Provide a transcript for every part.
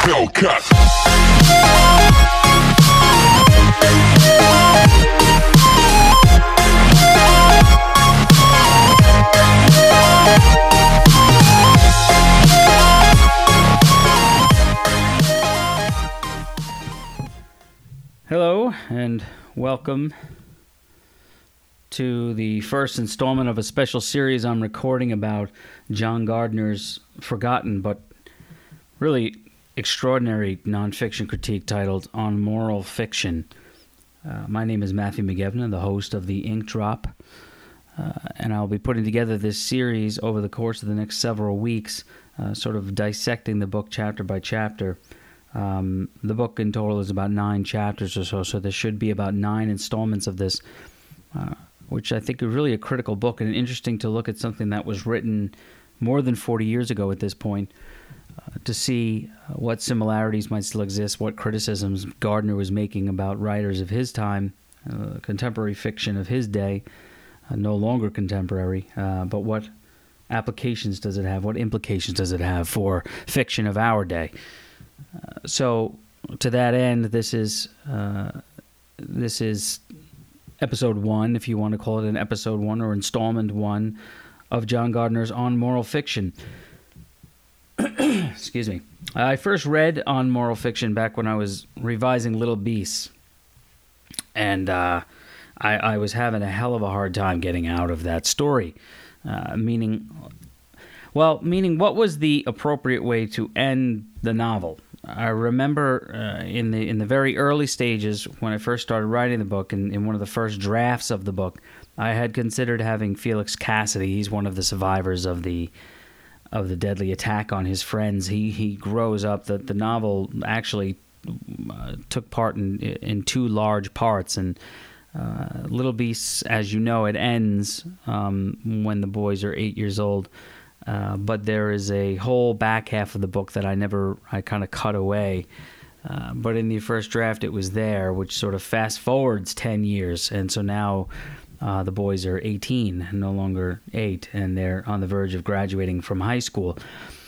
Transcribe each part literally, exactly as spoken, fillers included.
Hellcat. Hello, and welcome to the first installment of a special series I'm recording about John Gardner's forgotten but really extraordinary nonfiction critique titled On Moral Fiction. Uh, my name is Matthew McGevna, the host of The Ink Drop, uh, and I'll be putting together this series over the course of the next several weeks, uh, sort of dissecting the book chapter by chapter. Um, the book in total is about nine chapters or so, so there should be about nine installments of this, uh, which I think is really a critical book, and interesting to look at something that was written more than forty years ago at this point, uh, to see what similarities might still exist, what criticisms Gardner was making about writers of his time, uh, contemporary fiction of his day, uh, no longer contemporary, uh, but what applications does it have, what implications does it have for fiction of our day. Uh, so, to that end, this is uh, this is episode one, if you want to call it an episode one or installment one, of John Gardner's On Moral Fiction. Excuse me. I first read On Moral Fiction back when I was revising Little Beasts, and uh, I, I was having a hell of a hard time getting out of that story. Uh, meaning, well, meaning what was the appropriate way to end the novel? I remember uh, in the in the very early stages when I first started writing the book, in, in one of the first drafts of the book, I had considered having Felix Cassidy. He's one of the survivors of the of the deadly attack on his friends. He he grows up. The the novel actually uh, took part in in two large parts, and uh, Little Beasts, as you know, it ends um, when the boys are eight years old. Uh, but there is a whole back half of the book that I never, I kind of cut away. Uh, but in the first draft, it was there, which sort of fast forwards ten years. And so now uh, the boys are eighteen, no longer eight, and they're on the verge of graduating from high school.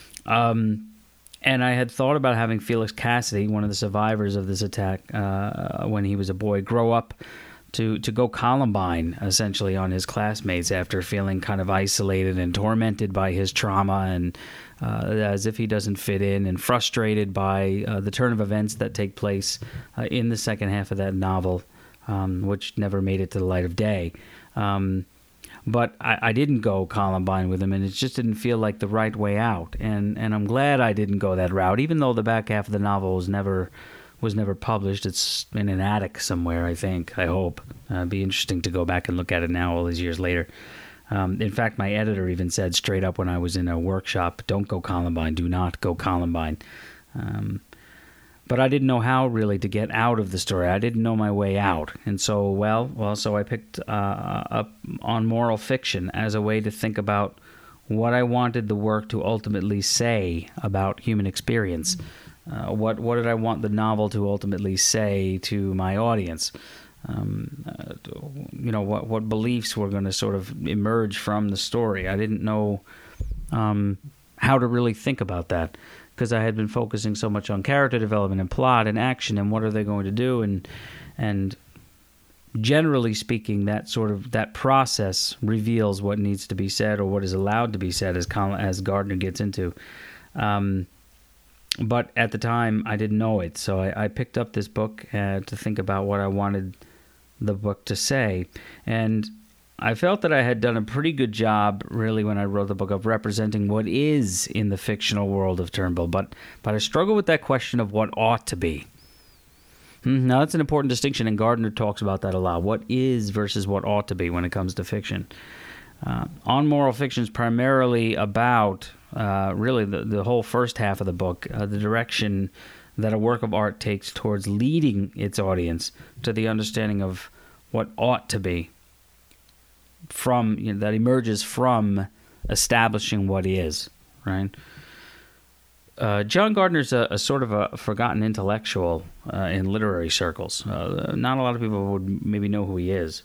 Um, and I had thought about having Felix Cassidy, one of the survivors of this attack, uh, when he was a boy, grow up to to go Columbine, essentially, on his classmates after feeling kind of isolated and tormented by his trauma, and uh, as if he doesn't fit in, and frustrated by uh, the turn of events that take place uh, in the second half of that novel, um, which never made it to the light of day. Um, but I, I didn't go Columbine with him, and it just didn't feel like the right way out. And, and I'm glad I didn't go that route, even though the back half of the novel was never... was never published. It's in an attic somewhere, I think, I hope. Uh, it'd be interesting to go back and look at it now all these years later. Um, in fact, my editor even said straight up when I was in a workshop, don't go Columbine, do not go Columbine. Um, but I didn't know how really to get out of the story. I didn't know my way out. And so, well, well, so I picked uh, up On Moral Fiction as a way to think about what I wanted the work to ultimately say about human experience. Uh, what what did I want the novel to ultimately say to my audience? Um, uh, you know, what what beliefs were going to sort of emerge from the story? I didn't know um, how to really think about that, because I had been focusing so much on character development and plot and action and what are they going to do, and and generally speaking, that sort of that process reveals what needs to be said or what is allowed to be said, as Colin, as Gardner gets into. Um, But at the time, I didn't know it, so I, I picked up this book uh, to think about what I wanted the book to say. And I felt that I had done a pretty good job, really, when I wrote the book, of representing what is in the fictional world of Turnbull. But, but I struggle with that question of what ought to be. Hmm, now, that's an important distinction, and Gardner talks about that a lot. What is versus what ought to be when it comes to fiction. Uh, On Moral Fiction is primarily about... Uh, really, the, the whole first half of the book, uh, the direction that a work of art takes towards leading its audience to the understanding of what ought to be, from you know, that emerges from establishing what is, right? Uh, John Gardner's a, a sort of a forgotten intellectual uh, in literary circles. Uh, not a lot of people would maybe know who he is.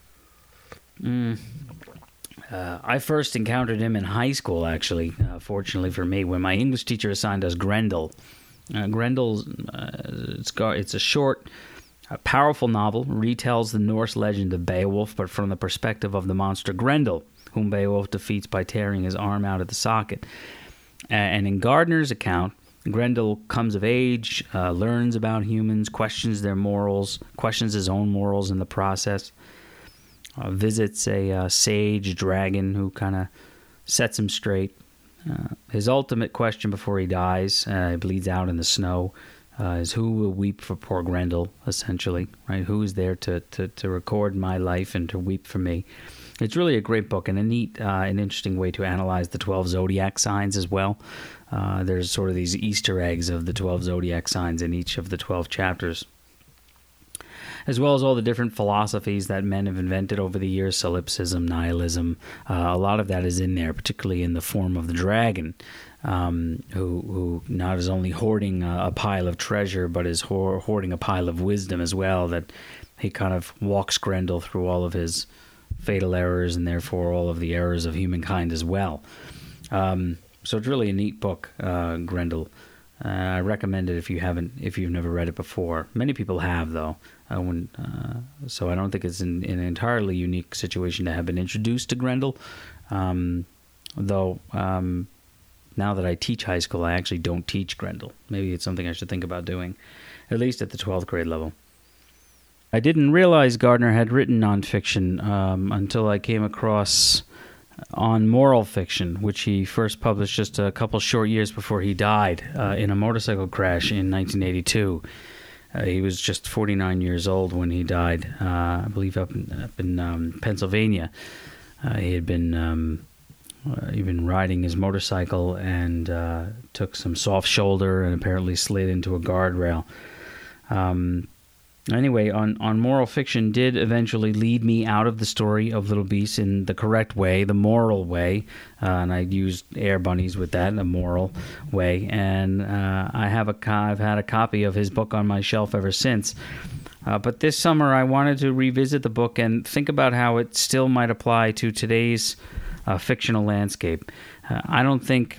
Mm. Uh, I first encountered him in high school, actually, uh, fortunately for me, when my English teacher assigned us Grendel. Uh, Grendel's uh, it's got, it's a short, a powerful novel, retells the Norse legend of Beowulf, but from the perspective of the monster Grendel, whom Beowulf defeats by tearing his arm out of the socket. Uh, and in Gardner's account, Grendel comes of age, uh, learns about humans, questions their morals, questions his own morals in the process, uh, visits a uh, sage dragon who kind of sets him straight. Uh, his ultimate question before he dies, uh, he bleeds out in the snow, uh, is who will weep for poor Grendel, essentially, right? Who is there to, to, to record my life and to weep for me? It's really a great book and a neat uh, and interesting way to analyze the twelve zodiac signs as well. Uh, there's sort of these Easter eggs of the twelve zodiac signs in each of the twelve chapters, as well as all the different philosophies that men have invented over the years, solipsism, nihilism. Uh, a lot of that is in there, particularly in the form of the dragon, um, who, who not is only hoarding a, a pile of treasure, but is ho- hoarding a pile of wisdom as well, that he kind of walks Grendel through all of his fatal errors and therefore all of the errors of humankind as well. Um, so it's really a neat book, uh, Grendel. Uh, I recommend it if you haven't, if you've never read it before. Many people have, though. Uh, when, uh, so I don't think it's in, in an entirely unique situation to have been introduced to Grendel. Um, though um, now that I teach high school, I actually don't teach Grendel. Maybe it's something I should think about doing, at least at the twelfth grade level. I didn't realize Gardner had written nonfiction um, until I came across On Moral Fiction, which he first published just a couple short years before he died uh, in a motorcycle crash in nineteen eighty-two. Uh, he was just forty-nine years old when he died, uh, I believe up in, up in um, Pennsylvania. Uh, he had been um, uh, he'd been riding his motorcycle and uh, took some soft shoulder and apparently slid into a guardrail. Um, Anyway, on, on Moral Fiction did eventually lead me out of the story of Little Beast in the correct way, the moral way, uh, and I used Air Bunnies with that in a moral way, and uh, I have a co- I've had a copy of his book on my shelf ever since. Uh, but this summer I wanted to revisit the book and think about how it still might apply to today's uh, fictional landscape. Uh, I don't think...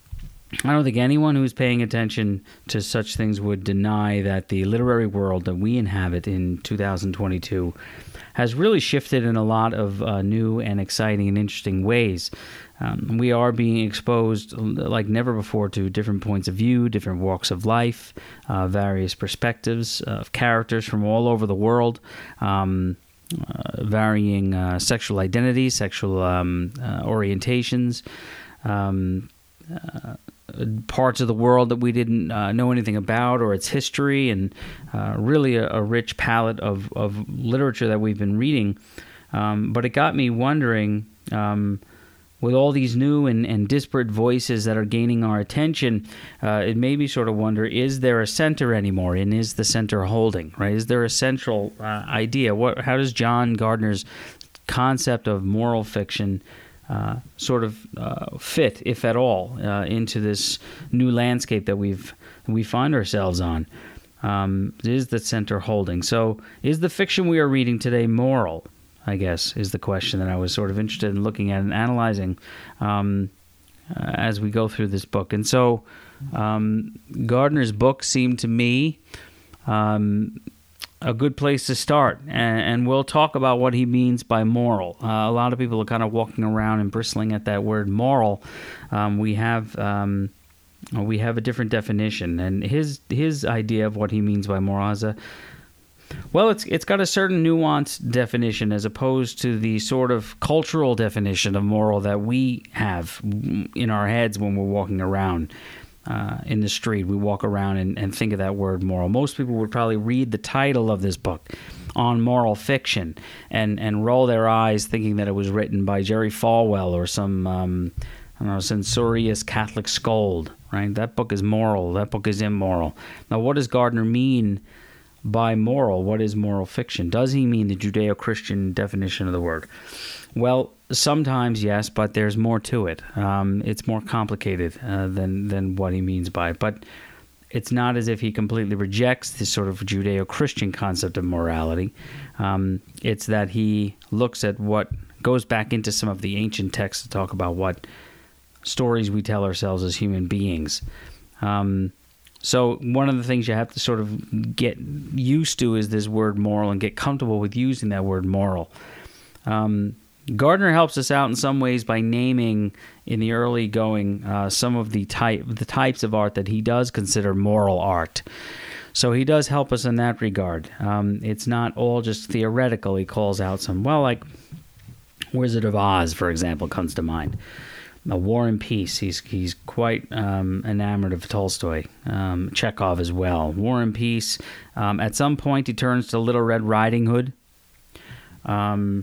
I don't think anyone who's paying attention to such things would deny that the literary world that we inhabit in two thousand twenty-two has really shifted in a lot of uh, new and exciting and interesting ways. Um, we are being exposed like never before to different points of view, different walks of life, uh, various perspectives of characters from all over the world, um, uh, varying uh, sexual identities, sexual um, uh, orientations, um, uh, parts of the world that we didn't uh, know anything about, or its history, and uh, really a, a rich palette of, of literature that we've been reading. Um, but it got me wondering, um, with all these new and, and disparate voices that are gaining our attention, uh, it made me sort of wonder, is there a center anymore, and is the center holding, right? Is there a central uh, idea? What? How does John Gardner's concept of moral fiction Uh, sort of uh, fit, if at all, uh, into this new landscape that we've we find ourselves on? Um, is the center holding? So, is the fiction we are reading today moral? I guess is the question that I was sort of interested in looking at and analyzing um, uh, as we go through this book. And so, um, Gardner's book seemed to me Um, a good place to start, and, and we'll talk about what he means by moral. Uh, a lot of people are kind of walking around and bristling at that word moral. Um, we have um, we have a different definition, and his his idea of what he means by moral is a well, it's it's got a certain nuanced definition as opposed to the sort of cultural definition of moral that we have in our heads when we're walking around. Uh, in the street, we walk around and, and think of that word moral. Most people would probably read the title of this book, On Moral Fiction, and, and roll their eyes thinking that it was written by Jerry Falwell or some, um, I don't know, censorious Catholic scold, right? That book is moral. That book is immoral. Now, what does Gardner mean by moral? What is moral fiction? Does he mean the Judeo-Christian definition of the word? Well, sometimes, yes, but there's more to it. Um, it's more complicated uh, than than what he means by it. But it's not as if he completely rejects this sort of Judeo-Christian concept of morality. Um, it's that he looks at what goes back into some of the ancient texts to talk about what stories we tell ourselves as human beings. Um, So one of the things you have to sort of get used to is this word moral and get comfortable with using that word moral. Um, Gardner helps us out in some ways by naming in the early going uh, some of the type the types of art that he does consider moral art. So he does help us in that regard. Um, it's not all just theoretical. He calls out some, well, like Wizard of Oz, for example, comes to mind. A War and Peace. He's he's quite um, enamored of Tolstoy. Um, Chekhov as well. War and Peace. Um, at some point, he turns to Little Red Riding Hood. Um,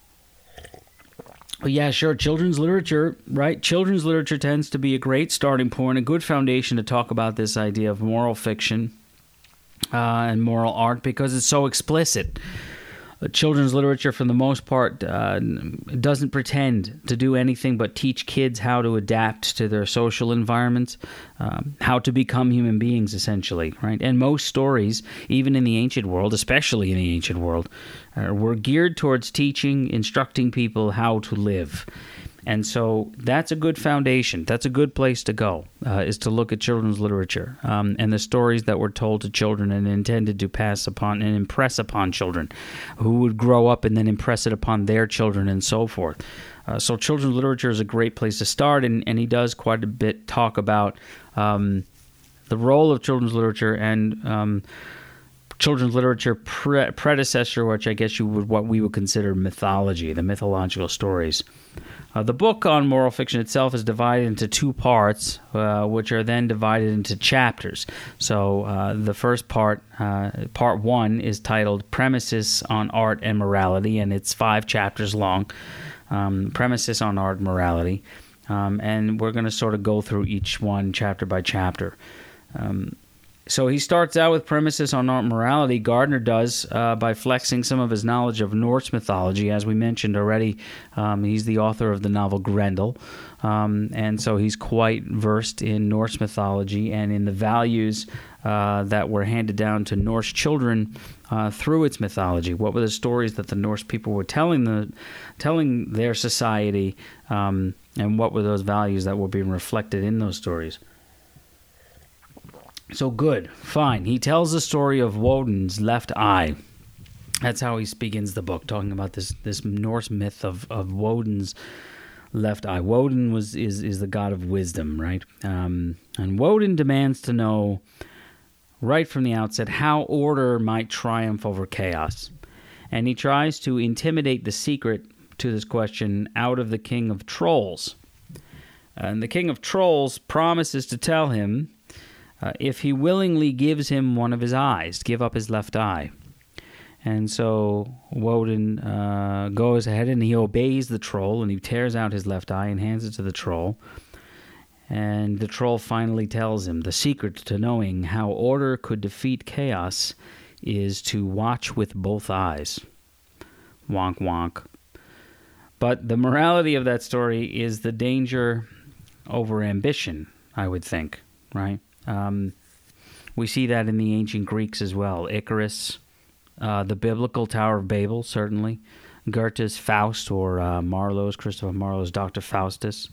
yeah, sure. Children's literature, right? Children's literature tends to be a great starting point, a good foundation to talk about this idea of moral fiction uh, and moral art because it's so explicit. Children's literature, for the most part, uh, doesn't pretend to do anything but teach kids how to adapt to their social environments, um, how to become human beings, essentially, right? And most stories, even in the ancient world, especially in the ancient world, uh, were geared towards teaching, instructing people how to live. And so that's a good foundation. That's a good place to go, uh, is to look at children's literature um, and the stories that were told to children and intended to pass upon and impress upon children who would grow up and then impress it upon their children and so forth. Uh, so children's literature is a great place to start, and, and he does quite a bit talk about um, the role of children's literature and um, children's literature pre- predecessor, which I guess you would what we would consider mythology, the mythological stories. Uh, the book on moral fiction itself is divided into two parts, uh, which are then divided into chapters. So uh, the first part, uh, part one, is titled Premises on Art and Morality, and it's five chapters long. Um, Premises on Art and Morality. Um, and we're going to sort of go through each one chapter by chapter. Um, So he starts out with premises on art and morality. Gardner does uh, by flexing some of his knowledge of Norse mythology. As we mentioned already, um, he's the author of the novel Grendel. Um, and so he's quite versed in Norse mythology and in the values uh, that were handed down to Norse children uh, through its mythology. What were the stories that the Norse people were telling the, telling their society, um, and what were those values that were being reflected in those stories? So good, fine. He tells the story of Woden's left eye. That's how he begins the book, talking about this this Norse myth of, of Woden's left eye. Woden was is is the god of wisdom, right? Um, and Woden demands to know right from the outset how order might triumph over chaos, and he tries to intimidate the secret to this question out of the king of trolls. And the king of trolls promises to tell him. Uh, if he willingly gives him one of his eyes, give up his left eye. And so Woden uh, goes ahead and he obeys the troll, and he tears out his left eye and hands it to the troll. And the troll finally tells him the secret to knowing how order could defeat chaos is to watch with both eyes. Wonk, wonk. But the morality of that story is the danger over ambition, I would think, right? Um, we see that in the ancient Greeks as well. Icarus, uh, the biblical Tower of Babel, certainly. Goethe's Faust, or uh, Marlowe's, Christopher Marlowe's Doctor Faustus.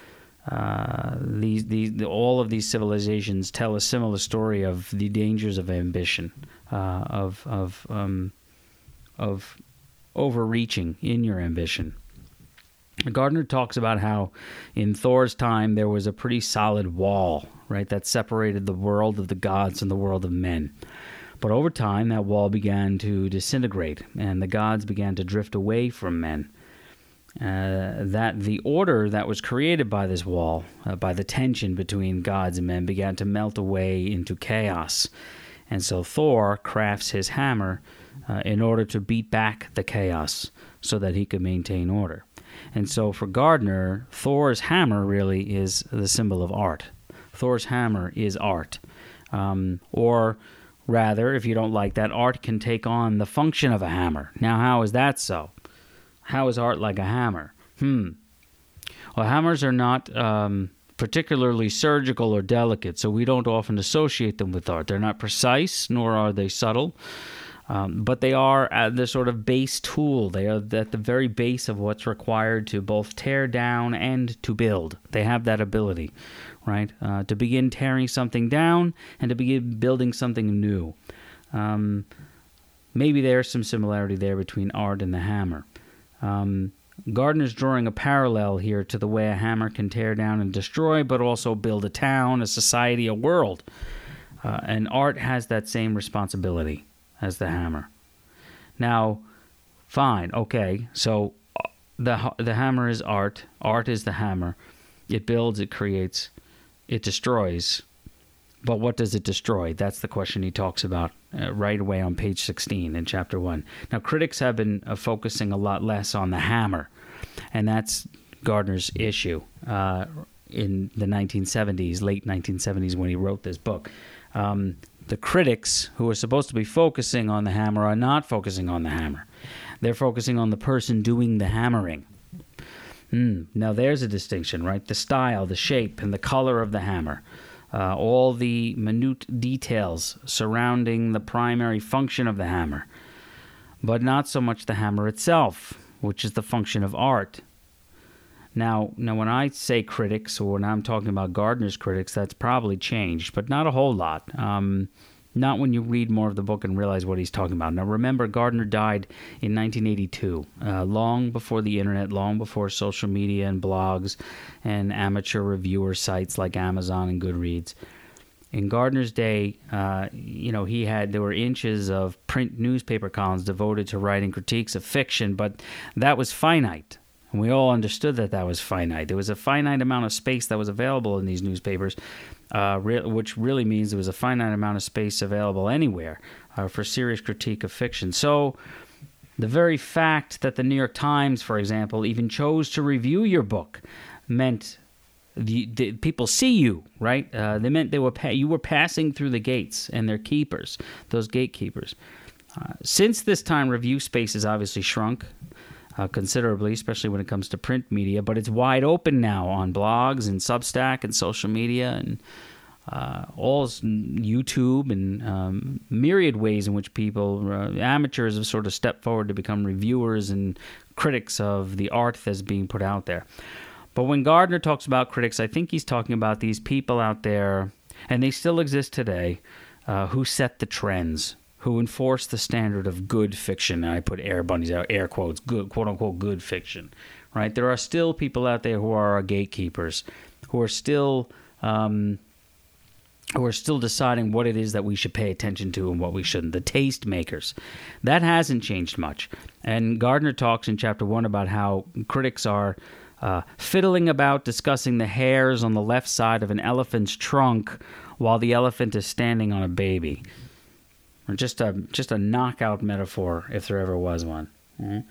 Uh, these, these, the, all of these civilizations tell a similar story of the dangers of ambition, uh, of of um, of overreaching in your ambition. Gardner talks about how in Thor's time there was a pretty solid wall, right, that separated the world of the gods and the world of men. But over time, that wall began to disintegrate, and the gods began to drift away from men. Uh, that the order that was created by this wall, uh, by the tension between gods and men, began to melt away into chaos. And so Thor crafts his hammer uh, in order to beat back the chaos so that he could maintain order. And so for Gardner, Thor's hammer really is the symbol of art. Thor's hammer is art. Um, or rather, if you don't like that, art can take on the function of a hammer. Now, how is that so? How is art like a hammer? Hmm. Well, hammers are not um, particularly surgical or delicate, so we don't often associate them with art. They're not precise, nor are they subtle. Um, but they are at the sort of base tool. They are at the very base of what's required to both tear down and to build. They have that ability, right? Uh, to begin tearing something down and to begin building something new. Um, maybe there's some similarity there between art and the hammer. Um, Gardner's drawing a parallel here to the way a hammer can tear down and destroy, but also build a town, a society, a world. Uh, and art has that same responsibility as the hammer. Now, fine, okay, so the the hammer is art. Art is the hammer. It builds, it creates, it destroys. But what does it destroy? That's the question he talks about uh, right away on page sixteen in chapter one. Now, critics have been uh, focusing a lot less on the hammer, and that's Gardner's issue uh, in the nineteen seventies, late nineteen seventies when he wrote this book. Um, the critics who are supposed to be focusing on the hammer are not focusing on the hammer. They're focusing on the person doing the hammering. Mm, now, there's a distinction, right? The style, the shape, and the color of the hammer. Uh, all the minute details surrounding the primary function of the hammer. But not so much the hammer itself, which is the function of art. Now, now, when I say critics, or when I'm talking about Gardner's critics, that's probably changed, but not a whole lot. Um, not when you read more of the book and realize what he's talking about. Now, remember, Gardner died in nineteen eighty-two, uh, long before the internet, long before social media and blogs and amateur reviewer sites like Amazon and Goodreads. In Gardner's day, uh, you know, he had, there were inches of print newspaper columns devoted to writing critiques of fiction, but that was finite. And we all understood that that was finite. There was a finite amount of space that was available in these newspapers, uh, re- which really means there was a finite amount of space available anywhere uh, for serious critique of fiction. So the very fact that the New York Times, for example, even chose to review your book meant the, the people see you, right? Uh, they meant they were pa- you were passing through the gates, and they're keepers, those gatekeepers. Uh, since this time, review space has obviously shrunk Uh, considerably, especially when it comes to print media, but it's wide open now on blogs and Substack and social media and uh, all YouTube and um, myriad ways in which people, uh, amateurs, have sort of stepped forward to become reviewers and critics of the art that's being put out there. But when Gardner talks about critics, I think he's talking about these people out there, and they still exist today, uh, who set the trends, who enforce the standard of good fiction. And I put air bunnies out, air quotes, good, quote-unquote, good fiction, right? There are still people out there who are our gatekeepers, who are still um, who are still deciding what it is that we should pay attention to and what we shouldn't, the taste makers. That hasn't changed much. And Gardner talks in chapter one about how critics are uh, fiddling about discussing the hairs on the left side of an elephant's trunk while the elephant is standing on a baby. Or just a just a knockout metaphor, if there ever was one. Mm-hmm.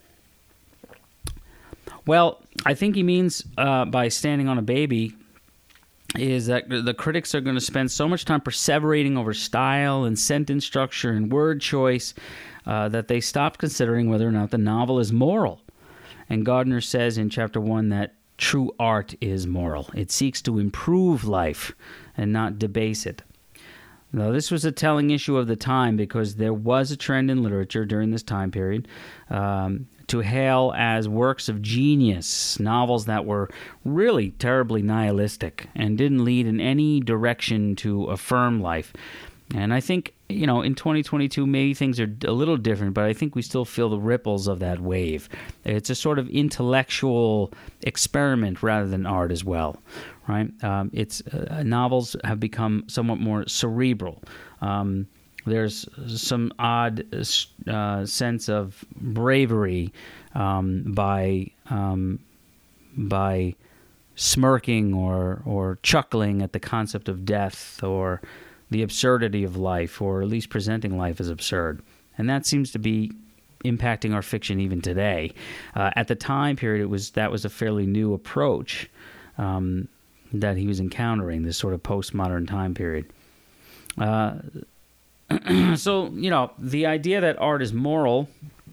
Well, I think he means uh, by standing on a baby is that the critics are going to spend so much time perseverating over style and sentence structure and word choice uh, that they stop considering whether or not the novel is moral. And Gardner says in chapter one that true art is moral. It seeks to improve life and not debase it. Now, this was a telling issue of the time because there was a trend in literature during this time period um, to hail as works of genius novels that were really terribly nihilistic and didn't lead in any direction to affirm life. And I think, you know, in twenty twenty-two, maybe things are a little different, but I think we still feel the ripples of that wave. It's a sort of intellectual experiment rather than art as well. Right, um, it's uh, novels have become somewhat more cerebral. Um, there's some odd uh, sense of bravery um, by um, by smirking or or chuckling at the concept of death or the absurdity of life, or at least presenting life as absurd, and that seems to be impacting our fiction even today. Uh, at the time period, it was that was a fairly new approach. Um, that he was encountering, this sort of postmodern time period. Uh, so, you know, the idea that art is moral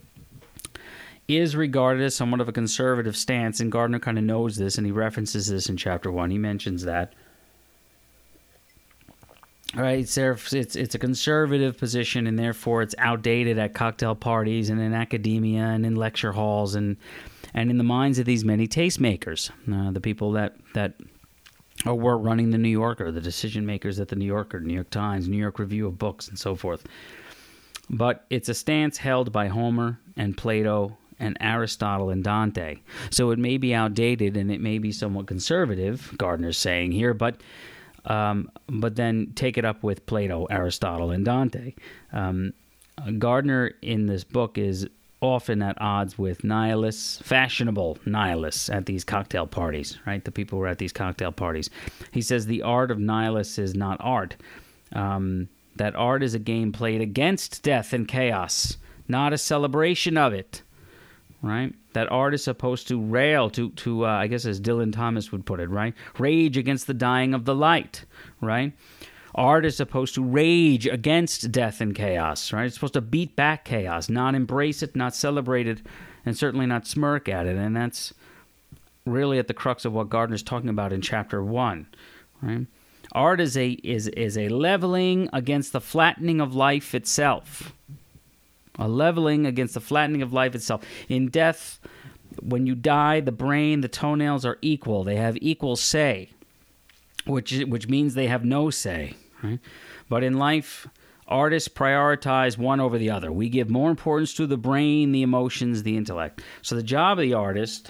is regarded as somewhat of a conservative stance, and Gardner kind of knows this, and he references this in chapter one. He mentions that. Right, it's, there, it's it's a conservative position, and therefore it's outdated at cocktail parties and in academia and in lecture halls and and in the minds of these many tastemakers, uh, the people that that or were running the New Yorker, the decision makers at the New Yorker, New York Times, New York Review of Books, and so forth. But it's a stance held by Homer and Plato and Aristotle and Dante. So it may be outdated and it may be somewhat conservative, Gardner's saying here, but um, but then take it up with Plato, Aristotle, and Dante. Um, Gardner in this book is often at odds with nihilists, fashionable nihilists at these cocktail parties, right? The people who are at these cocktail parties. He says the art of nihilists is not art. Um, that art is a game played against death and chaos, not a celebration of it, right? That art is supposed to rail, to, to uh, I guess as Dylan Thomas would put it, right? Rage against the dying of the light, right? Art is supposed to rage against death and chaos, right? It's supposed to beat back chaos, not embrace it, not celebrate it, and certainly not smirk at it. And that's really at the crux of what Gardner's talking about in chapter one, right? Art is a is is a leveling against the flattening of life itself. A leveling against the flattening of life itself. In death, when you die, the brain, the toenails are equal. They have equal say, which which means they have no say. Right? But in life, artists prioritize one over the other. We give more importance to the brain, the emotions, the intellect. So the job of the artist,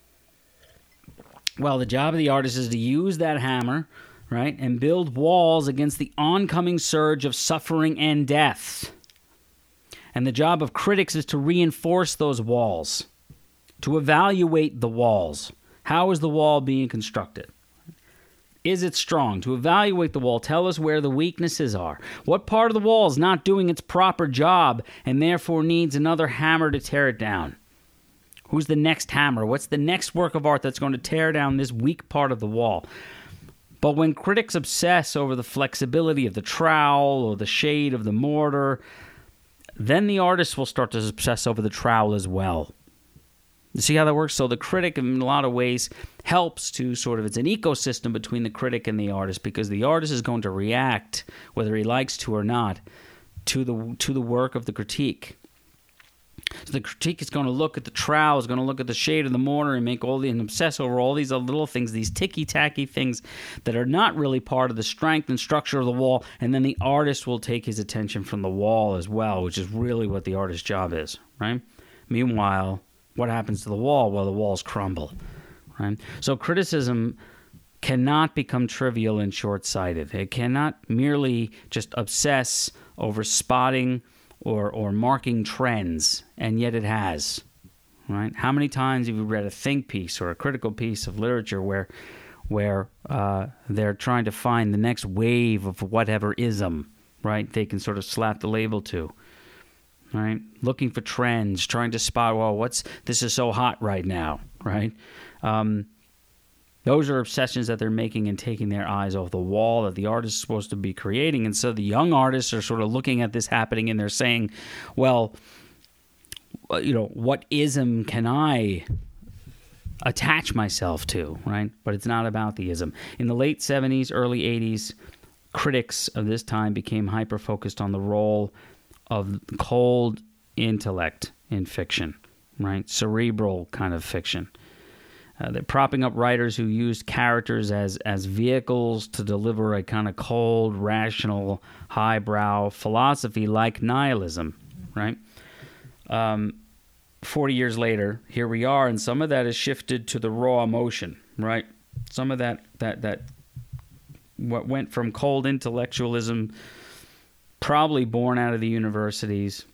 well, the job of the artist is to use that hammer, right, and build walls against the oncoming surge of suffering and death. And the job of critics is to reinforce those walls, to evaluate the walls. How is the wall being constructed? Is it strong? To evaluate the wall, tell us where the weaknesses are. What part of the wall is not doing its proper job and therefore needs another hammer to tear it down? Who's the next hammer? What's the next work of art that's going to tear down this weak part of the wall? But when critics obsess over the flexibility of the trowel or the shade of the mortar, then the artist will start to obsess over the trowel as well. You see how that works? So the critic, in a lot of ways, helps to sort of, it's an ecosystem between the critic and the artist, because the artist is going to react, whether he likes to or not, to the to the work of the critique. So the critique is going to look at the trowel, is going to look at the shade of the mortar and make all the, and obsess over all these little things, these ticky-tacky things that are not really part of the strength and structure of the wall, and then the artist will take his attention from the wall as well, which is really what the artist's job is, right? Meanwhile, what happens to the wall? Well, the walls crumble, right? So criticism cannot become trivial and short-sighted. It cannot merely just obsess over spotting or or marking trends, and yet it has, right? How many times have you read a think piece or a critical piece of literature where where uh, they're trying to find the next wave of whatever ism, right? They can sort of slap the label to. Right, looking for trends, trying to spot, well, what's this is so hot right now, right? Um, those are obsessions that they're making and taking their eyes off the wall that the artist is supposed to be creating. And so the young artists are sort of looking at this happening and they're saying, well, you know, what ism can I attach myself to, right? But it's not about the ism. In the late seventies, early eighties, critics of this time became hyper-focused on the role of cold intellect in fiction, right? Cerebral kind of fiction. Uh, they're propping up writers who used characters as, as vehicles to deliver a kind of cold, rational, highbrow philosophy like nihilism, right? Um, Forty years later, here we are, and some of that has shifted to the raw emotion, right? Some of that that that what went from cold intellectualism, probably born out of the universities,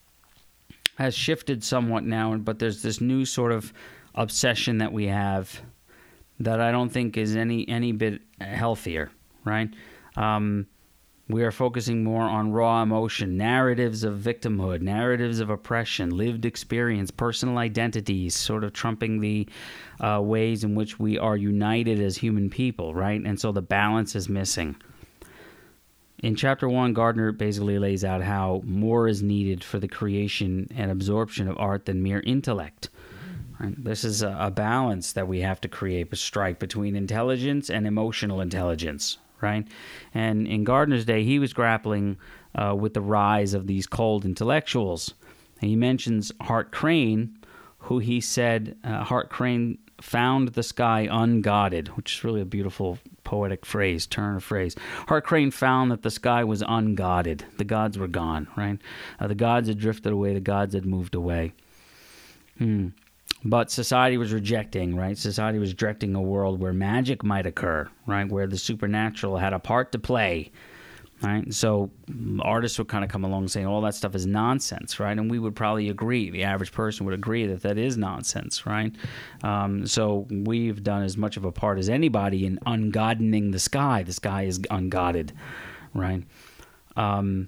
has shifted somewhat now, but there's this new sort of obsession that we have that I don't think is any any bit healthier, right? Um, we are focusing more on raw emotion, narratives of victimhood, narratives of oppression, lived experience, personal identities, sort of trumping the uh, ways in which we are united as human people, right? And so the balance is missing. In chapter one, Gardner basically lays out how more is needed for the creation and absorption of art than mere intellect. Right? This is a, a balance that we have to create, a strike between intelligence and emotional intelligence, right? And in Gardner's day, he was grappling uh, with the rise of these cold intellectuals. And he mentions Hart Crane, who he said uh, Hart Crane found the sky ungodded, which is really a beautiful poetic phrase, turn of phrase. Hart Crane found that the sky was ungodded. The gods were gone, right? Uh, the gods had drifted away. The gods had moved away. Hmm. But society was rejecting, right? Society was rejecting a world where magic might occur, right? Where the supernatural had a part to play, right? So artists would kind of come along saying all that stuff is nonsense, right? And we would probably agree. The average person would agree that that is nonsense, right? Um, so we've done as much of a part as anybody in ungoddening the sky. The sky is ungodded, right? Um,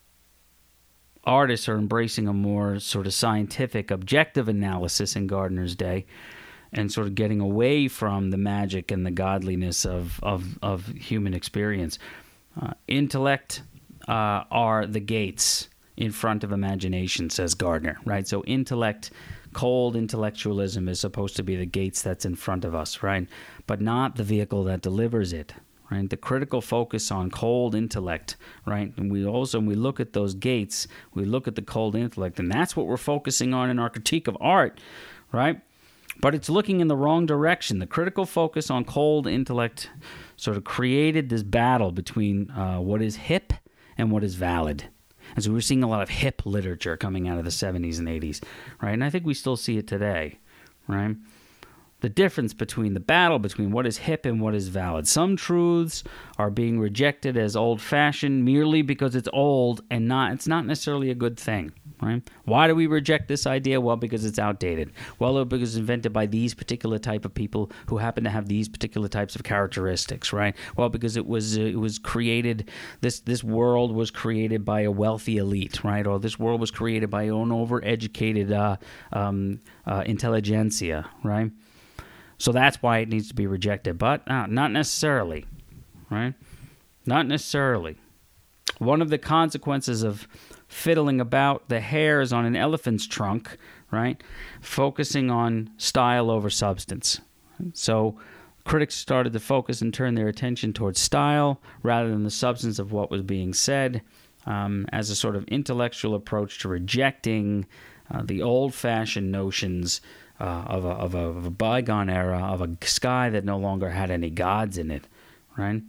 artists are embracing a more sort of scientific, objective analysis in Gardner's day, and sort of getting away from the magic and the godliness of of, of human experience. Uh, intellect uh, are the gates in front of imagination, says Gardner, right? So intellect, cold intellectualism is supposed to be the gates that's in front of us, right? But not the vehicle that delivers it, right? The critical focus on cold intellect, right? And we also, when we look at those gates, we look at the cold intellect, and that's what we're focusing on in our critique of art, right? But it's looking in the wrong direction. The critical focus on cold intellect sort of created this battle between uh, what is hip and what is valid. And so we're seeing a lot of hip literature coming out of the seventies and eighties, right? And I think we still see it today, right? The difference between the battle between what is hip and what is valid. Some truths are being rejected as old-fashioned merely because it's old, and not it's not necessarily a good thing, right? Why do we reject this idea? Well, because it's outdated. Well, because it's invented by these particular type of people who happen to have these particular types of characteristics, right? Well, because it was uh, it was created, this this world was created by a wealthy elite, right? Or this world was created by an overeducated uh, um, uh, intelligentsia, right? So that's why it needs to be rejected, but uh, not necessarily, right? Not necessarily. One of the consequences of fiddling about the hairs on an elephant's trunk, right? Focusing on style over substance. So critics started to focus and turn their attention towards style rather than the substance of what was being said, um, as a sort of intellectual approach to rejecting uh, the old-fashioned notions Uh, of, a, of, a, of a bygone era, of a sky that no longer had any gods in it, right?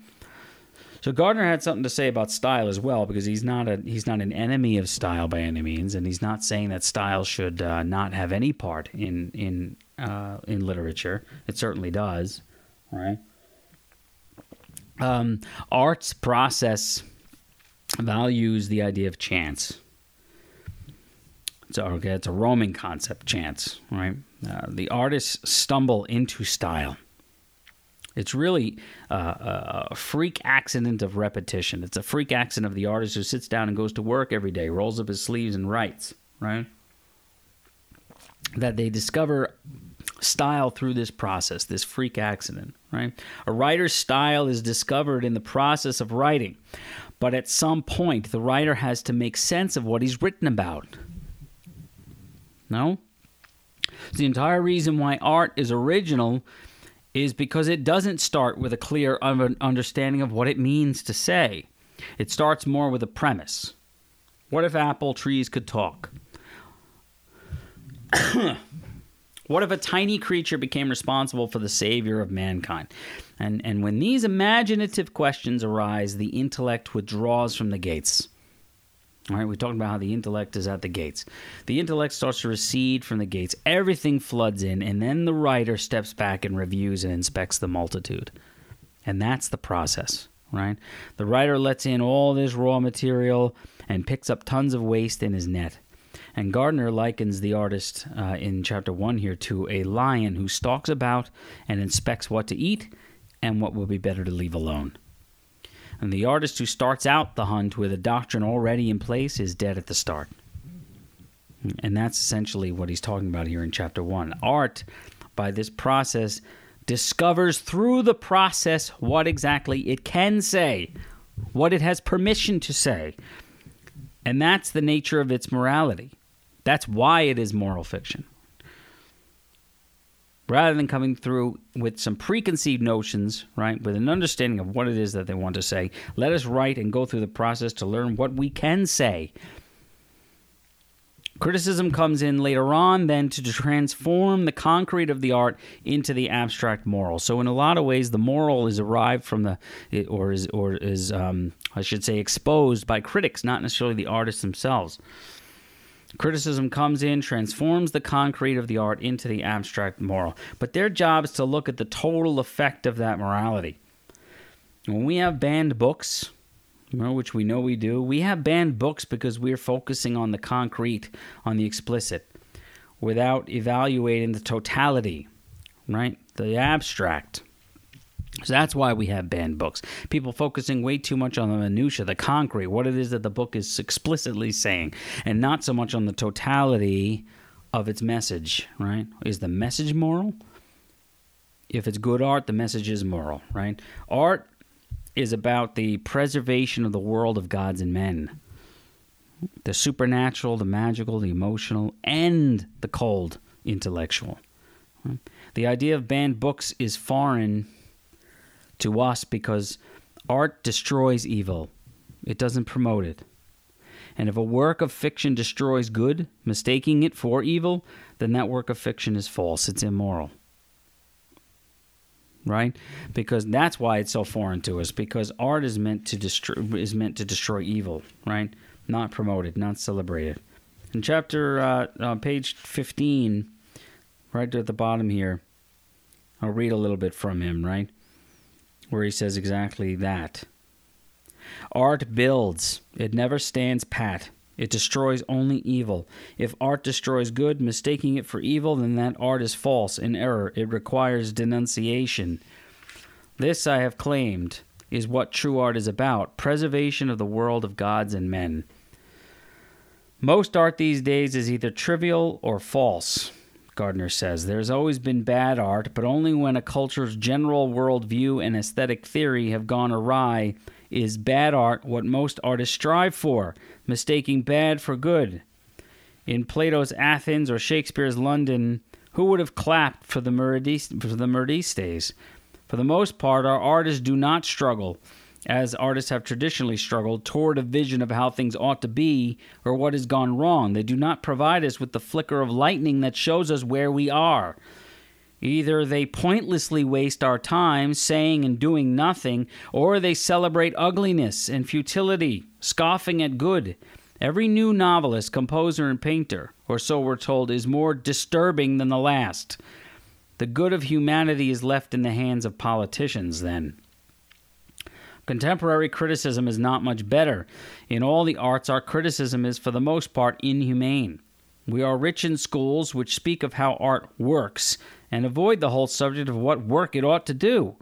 So Gardner had something to say about style as well, because he's not a he's not an enemy of style by any means, and he's not saying that style should uh, not have any part in in uh, in literature. It certainly does, right? Um, art's process values the idea of chance. So, okay, it's a Roman concept, chance, right? Uh, the artists stumble into style. It's really uh, a freak accident of repetition. It's a freak accident of the artist who sits down and goes to work every day, rolls up his sleeves and writes, right? That they discover style through this process, this freak accident, right? A writer's style is discovered in the process of writing, but at some point, the writer has to make sense of what he's written about. No? The entire reason why art is original is because it doesn't start with a clear understanding of what it means to say. It starts more with a premise. What if apple trees could talk? What if a tiny creature became responsible for the savior of mankind? And, and when these imaginative questions arise, the intellect withdraws from the gates. All right, we talked about how the intellect is at the gates. The intellect starts to recede from the gates. Everything floods in, and then the writer steps back and reviews and inspects the multitude. And that's the process, right? The writer lets in all this raw material and picks up tons of waste in his net. And Gardner likens the artist uh, in chapter one here to a lion who stalks about and inspects what to eat and what will be better to leave alone. And the artist who starts out the hunt with a doctrine already in place is dead at the start. And that's essentially what he's talking about here in chapter one. Art, by this process, discovers through the process what exactly it can say, what it has permission to say. And that's the nature of its morality. That's why it is moral fiction. rather than coming through with some preconceived notions, right, with an understanding of what it is that they want to say. Let us write and go through the process to learn what we can say. Criticism comes in later on, then, to transform the concrete of the art into the abstract moral. So in a lot of ways, the moral is arrived from the, or is, or is um, I should say, exposed by critics, not necessarily the artists themselves. Criticism comes in, transforms the concrete of the art into the abstract moral. But their job is to look at the total effect of that morality. When we have banned books, which we know we do, we have banned books because we're focusing on the concrete, on the explicit, without evaluating the totality, right? The abstract. So that's why we have banned books. People focusing way too much on the minutia, the concrete, what it is that the book is explicitly saying, and not so much on the totality of its message, right? Is the message moral? If it's good art, the message is moral, right? Art is about the preservation of the world of gods and men. The supernatural, the magical, the emotional, and the cold intellectual. The idea of banned books is foreign to us because art destroys evil. It doesn't promote it. And if a work of fiction destroys good, mistaking it for evil, then that work of fiction is false. It's immoral. Right? Because that's why it's so foreign to us. Because art is meant to destroy is meant to destroy evil, right? Not promote it, not celebrate it. In chapter uh, uh, page fifteen, right at the bottom here, I'll read a little bit from him, right, where he says exactly that. Art builds; it never stands pat. It destroys only evil. If art destroys good, mistaking it for evil, then that art is false, in error. It requires denunciation. This, I have claimed, is what true art is about, preservation of the world of gods and men. Most art these days is either trivial or false, Gardner says. There's always been bad art, but only when a culture's general worldview and aesthetic theory have gone awry is bad art what most artists strive for, mistaking bad for good. In Plato's Athens or Shakespeare's London, who would have clapped for the Meridistes? For the most part, our artists do not struggle, as artists have traditionally struggled, toward a vision of how things ought to be or what has gone wrong. They do not provide us with the flicker of lightning that shows us where we are. Either they pointlessly waste our time saying and doing nothing, or they celebrate ugliness and futility, scoffing at good. Every new novelist, composer, and painter, or so we're told, is more disturbing than the last. The good of humanity is left in the hands of politicians, then. Contemporary criticism is not much better. In all the arts, our criticism is, for the most part, inhumane. We are rich in schools which speak of how art works, and avoid the whole subject of what work it ought to do.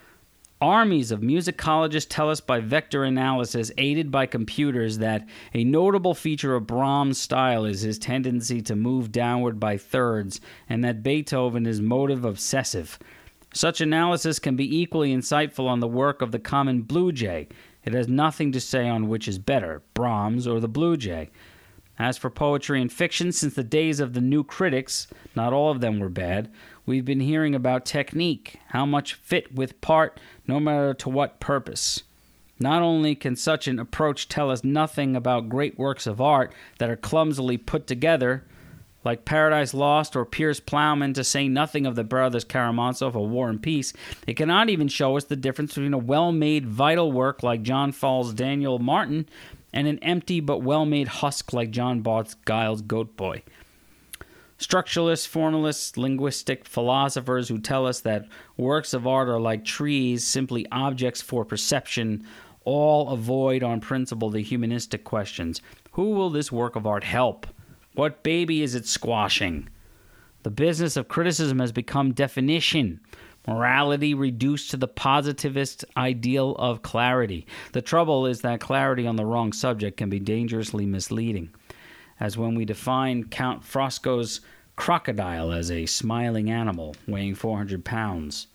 Armies of musicologists tell us by vector analysis, aided by computers, that a notable feature of Brahms' style is his tendency to move downward by thirds, and that Beethoven is motive obsessive. Such analysis can be equally insightful on the work of the common blue jay. It has nothing to say on which is better, Brahms or the blue jay. As for poetry and fiction, since the days of the new critics, not all of them were bad, we've been hearing about technique, how much fit with part, no matter to what purpose. Not only can such an approach tell us nothing about great works of art that are clumsily put together, like Paradise Lost or Piers Plowman, to say nothing of the Brothers Karamazov or War and Peace, it cannot even show us the difference between a well-made, vital work like John Fall's Daniel Martin and an empty but well-made husk like John Barth Giles' Goat Boy. Structuralists, formalists, linguistic philosophers who tell us that works of art are like trees, simply objects for perception, all avoid on principle the humanistic questions. Who will this work of art help? What baby is it squashing? The business of criticism has become definition. Morality reduced to the positivist ideal of clarity. The trouble is that clarity on the wrong subject can be dangerously misleading, as when we define Count Frosco's crocodile as a smiling animal weighing four hundred pounds.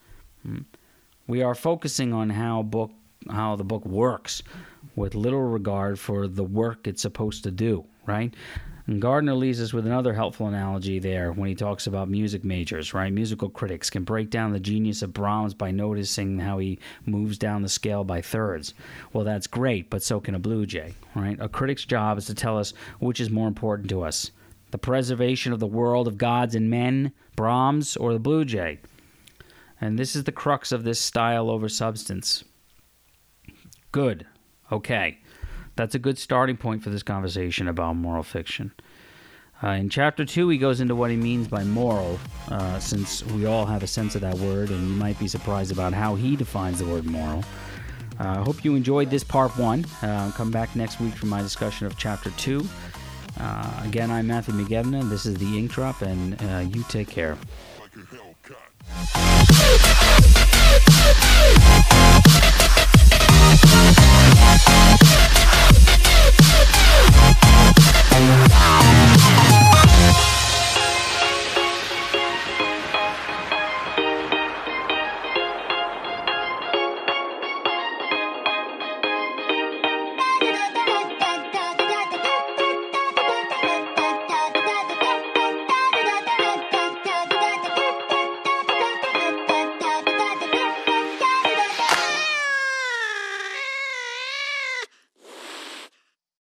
We are focusing on how book how the book works, with little regard for the work it's supposed to do, right? And Gardner leaves us with another helpful analogy there when he talks about music majors, right? Musical critics can break down the genius of Brahms by noticing how he moves down the scale by thirds. Well, that's great, but so can a Blue Jay, right? A critic's job is to tell us which is more important to us, the preservation of the world of gods and men, Brahms, or the Blue Jay. And this is the crux of this style over substance. Good. Okay. That's a good starting point for this conversation about moral fiction. Uh, in Chapter two, he goes into what he means by moral, uh, since we all have a sense of that word, and you might be surprised about how he defines the word moral. I uh, hope you enjoyed this part one. Uh, come back next week for my discussion of Chapter two. Uh, again, I'm Matthew McGevna. This is the Ink Drop, and uh, you take care. Like a Hellcat.